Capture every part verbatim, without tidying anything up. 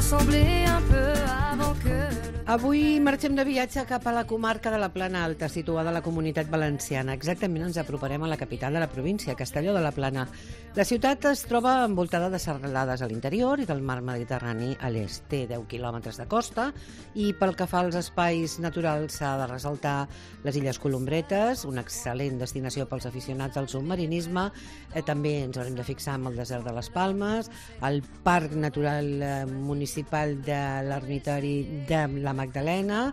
rassembler un peu avant que... Avui marxem de viatge cap a la comarca de la Plana Alta, situada a la Comunitat Valenciana. Exactament ens aproparem a la capital de la província, Castelló de la Plana. La ciutat es troba envoltada de serralades a l'interior i del mar Mediterrani a l'est. Té deu quilòmetres de costa i pel que fa als espais naturals s'ha de ressaltar les Illes Columbretes, una excel·lent destinació pels aficionats al submarinisme. Eh, també ens haurem de fixar en el desert de les Palmes, el Parc Natural eh, Municipal de l'Ermitori de la Magdalena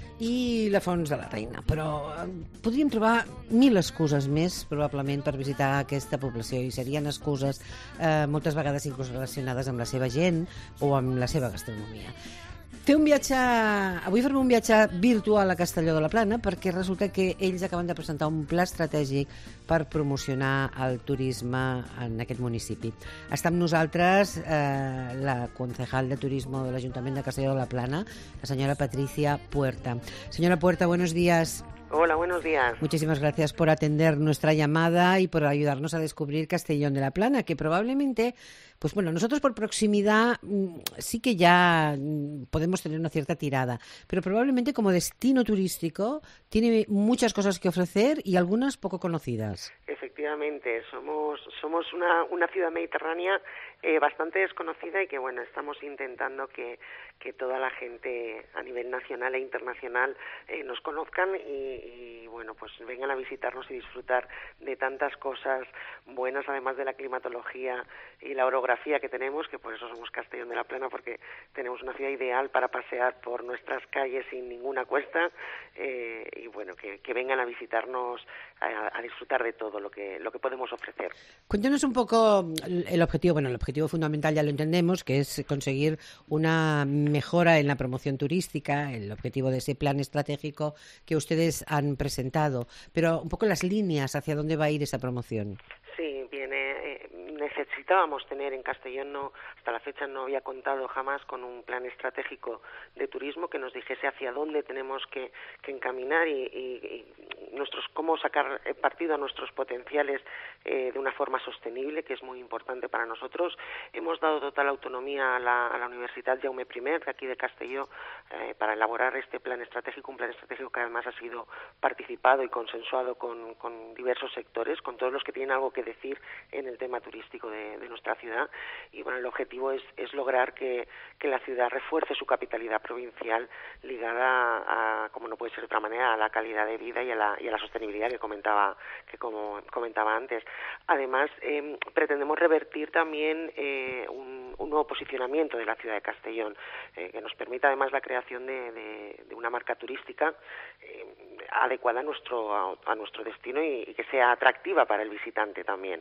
i la Fons de la Reina. Però eh, podríem trobar mil excuses més, probablement, per visitar aquesta població, i serien excuses eh, moltes vegades inclús relacionades amb la seva gent o amb la seva gastronomia. Fer un viatge... Avui farem un viatge virtual a Castelló de la Plana perquè resulta que ells acaben de presentar un pla estratègic per promocionar el turisme en aquest municipi. Està amb nosaltres eh, la concejal de turismo de l'Ajuntament de Castelló de la Plana, la senyora Patricia Puerta. Señora Puerta, buenos días. Hola, buenos días. Muchísimas gracias por atender nuestra llamada y por ayudarnos a descubrir Castellón de la Plana, que probablemente, pues bueno, nosotros por proximidad sí que ya podemos tener una cierta tirada, pero probablemente como destino turístico tiene muchas cosas que ofrecer y algunas poco conocidas. Efectivamente, somos somos una, una ciudad mediterránea eh, bastante desconocida y que, bueno, estamos intentando que, que toda la gente a nivel nacional e internacional eh, nos conozcan y, y, bueno, pues vengan a visitarnos y disfrutar de tantas cosas buenas, además de la climatología y la orografía que tenemos, que por eso somos Castellón de la Plana, porque tenemos una ciudad ideal para pasear por nuestras calles sin ninguna cuesta eh, y, bueno, que, que vengan a visitarnos a, a disfrutar de todo lo que lo que podemos ofrecer. Cuéntanos un poco el objetivo. Bueno, el objetivo fundamental ya lo entendemos, que es conseguir una mejora en la promoción turística, el objetivo de ese plan estratégico que ustedes han presentado, pero un poco las líneas hacia dónde va a ir esa promoción. Sí, viene... Eh, necesitábamos tener en Castellón, no, hasta la fecha no había contado jamás con un plan estratégico de turismo que nos dijese hacia dónde tenemos que, que encaminar y, y, y nuestros cómo sacar partido a nuestros potenciales eh, de una forma sostenible, que es muy importante para nosotros. Hemos dado total autonomía a la, a la Universidad Jaume primero de aquí de Castelló eh, para elaborar este plan estratégico, un plan estratégico que además ha sido participado y consensuado con, con diversos sectores, con todos los que tienen algo que decir en el tema turístico de, de nuestra ciudad. Y bueno, el objetivo es, es lograr que, que la ciudad refuerce su capitalidad provincial ligada a, como no puede ser de otra manera, a la calidad de vida y a la, y a la sostenibilidad que comentaba que como comentaba antes. Además, eh, pretendemos revertir también eh, un, un nuevo posicionamiento de la ciudad de Castellón, eh, que nos permita además la creación de, de, de una marca turística eh, adecuada a nuestro, a, a nuestro destino y, y que sea atractiva para el visitante también.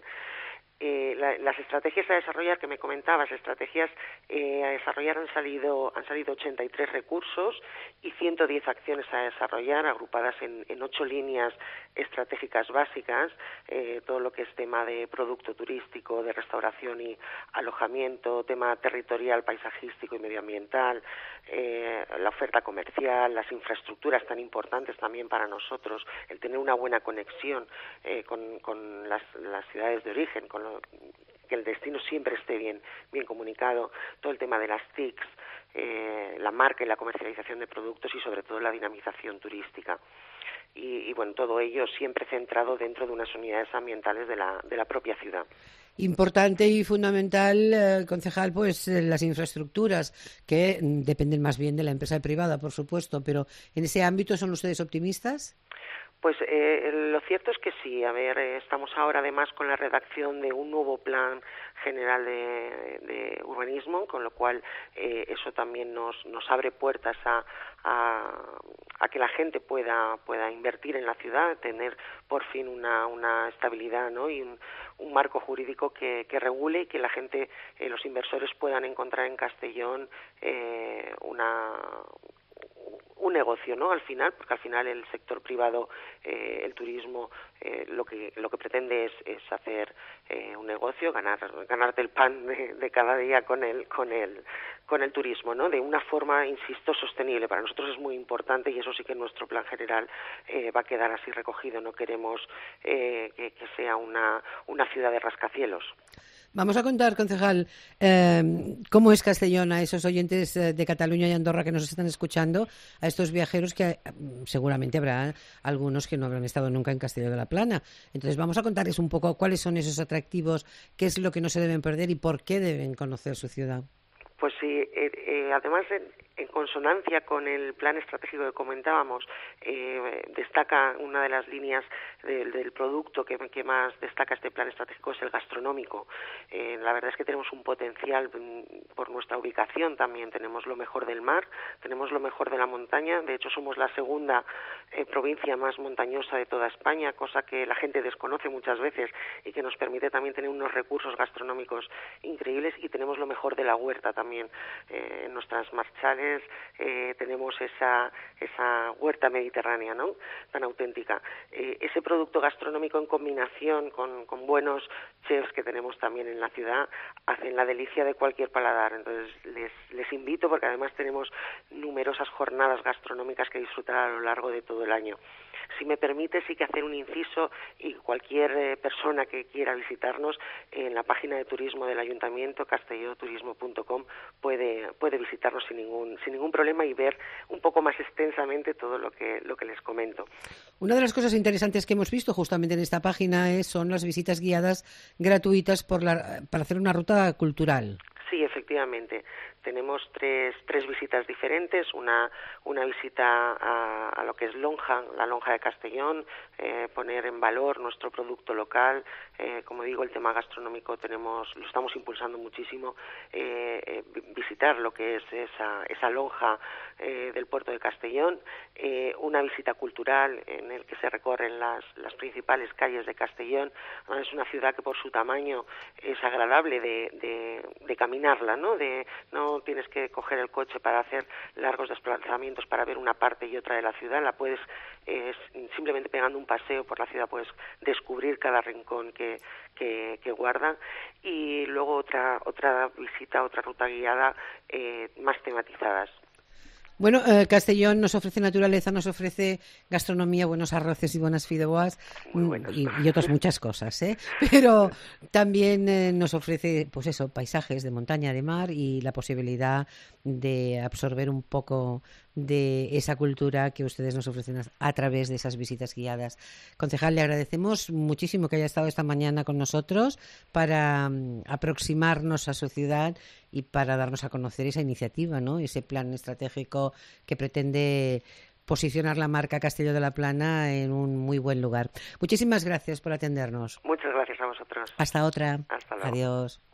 Eh, la, las estrategias a desarrollar que me comentabas, estrategias eh, a desarrollar han salido han salido ochenta y tres recursos y ciento diez acciones a desarrollar, agrupadas en, en ocho líneas estratégicas básicas, eh, todo lo que es tema de producto turístico, de restauración y alojamiento, tema territorial, paisajístico y medioambiental, eh, la oferta comercial, las infraestructuras tan importantes también para nosotros, el tener una buena conexión eh, con, con las, las ciudades de origen, con lo, que el destino siempre esté bien, bien comunicado, todo el tema de las T I Cs, eh, la marca y la comercialización de productos y sobre todo la dinamización turística. Y, y bueno, todo ello siempre centrado dentro de unas unidades ambientales de la, de la propia ciudad. Importante y fundamental, eh, concejal, pues eh, las infraestructuras, que mm, dependen más bien de la empresa privada, por supuesto, pero ¿en ese ámbito son ustedes optimistas? Pues eh, lo cierto es que sí. A ver, eh, estamos ahora además con la redacción de un nuevo plan general de, de urbanismo, con lo cual eh, eso también nos, nos abre puertas a, a, a que la gente pueda pueda invertir en la ciudad, tener por fin una, una estabilidad, ¿no? Y un, un marco jurídico que, que regule y que la gente, eh, los inversores puedan encontrar en Castellón eh, una un negocio, ¿no? Al final, porque al final el sector privado, eh, el turismo, eh, lo que lo que pretende es, es hacer eh, un negocio, ganar ganarte el pan de, de cada día con el con el con el turismo, ¿no? De una forma, insisto, sostenible. Para nosotros es muy importante y eso sí que en nuestro plan general eh, va a quedar así recogido. No queremos eh, que, que sea una una ciudad de rascacielos. Vamos a contar, concejal, eh, cómo es Castellón a esos oyentes de Cataluña y Andorra que nos están escuchando, a estos viajeros que eh, seguramente habrá algunos que no habrán estado nunca en Castelló de la Plana. Entonces vamos a contarles un poco cuáles son esos atractivos, qué es lo que no se deben perder y por qué deben conocer su ciudad. Pues sí, eh, eh, además en, en consonancia con el plan estratégico que comentábamos, eh, destaca una de las líneas de, del producto que, que más destaca este plan estratégico es el gastronómico. Eh, la verdad es que tenemos un potencial por nuestra ubicación también, tenemos lo mejor del mar, tenemos lo mejor de la montaña, de hecho somos la segunda eh, provincia más montañosa de toda España, cosa que la gente desconoce muchas veces y que nos permite también tener unos recursos gastronómicos increíbles, y tenemos lo mejor de la huerta también. Eh, en nuestras marchales eh, tenemos esa esa huerta mediterránea, ¿no?, tan auténtica. Eh, ese producto gastronómico en combinación con, con buenos chefs que tenemos también en la ciudad hacen la delicia de cualquier paladar. Entonces les, les invito, porque además tenemos numerosas jornadas gastronómicas que disfrutar a lo largo de todo el año. Si me permite, sí que hacer un inciso, y cualquier eh, persona que quiera visitarnos, en la página de turismo del Ayuntamiento, castelló turismo punto com, puede puede visitarnos sin ningún sin ningún problema y ver un poco más extensamente todo lo que lo que les comento. Una de las cosas interesantes que hemos visto justamente en esta página es, son las visitas guiadas gratuitas por la, para hacer una ruta cultural. Sí, efectivamente. Tenemos tres, tres visitas diferentes, una, una visita a, a lo que es Lonja, la Lonja de Castellón, eh, poner en valor nuestro producto local. Eh, como digo, el tema gastronómico tenemos, lo estamos impulsando muchísimo. Eh, eh, visitar lo que es esa, esa lonja eh, del puerto de Castellón, eh, una visita cultural en el que se recorren las, las principales calles de Castellón. Es una ciudad que por su tamaño es agradable de, de, de caminarla, ¿no? De, no tienes que coger el coche para hacer largos desplazamientos para ver una parte y otra de la ciudad, la puedes eh, simplemente pegando un paseo por la ciudad puedes descubrir cada rincón que, que, que guarda. Y luego otra otra visita, otra ruta guiada eh, más tematizadas. Bueno, eh, Castellón nos ofrece naturaleza, nos ofrece gastronomía, buenos arroces y buenas fideuás y, y otras muchas cosas, ¿eh? Pero también eh, nos ofrece, pues eso, paisajes de montaña, de mar y la posibilidad de absorber un poco de esa cultura que ustedes nos ofrecen a, a través de esas visitas guiadas. Concejal, le agradecemos muchísimo que haya estado esta mañana con nosotros para um, aproximarnos a su ciudad y para darnos a conocer esa iniciativa, ¿no? Ese plan estratégico que pretende posicionar la marca Castelló de la Plana en un muy buen lugar. Muchísimas gracias por atendernos. Muchas gracias a vosotros. Hasta otra. Hasta luego. Adiós.